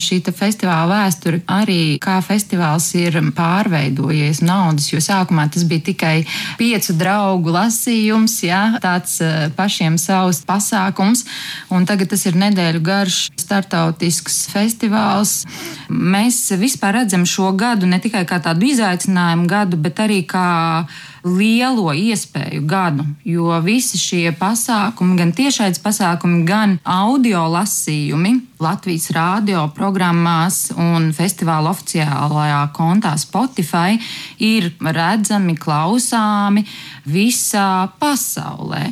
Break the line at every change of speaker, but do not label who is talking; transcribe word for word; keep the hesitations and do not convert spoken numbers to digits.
Šī festivāla vēsture arī, kā festivāls ir pārveidojies naudas, jo sākumā tas bija tikai piecu draugu lasījums, ja, tāds pašiem savs pasākums, un tagad tas ir nedēļu garš startautisks festivāls. Mēs vispār redzam šo gadu ne tikai kā tādu izaicinājumu gadu, bet arī kā lielo iespēju gadu, jo visi šie pasākumi, gan tiešaids pasākumi, gan audio lasījumi Latvijas rādio programmās un festivāla oficiālajā kontā Spotify ir redzami, klausāmi visā pasaulē.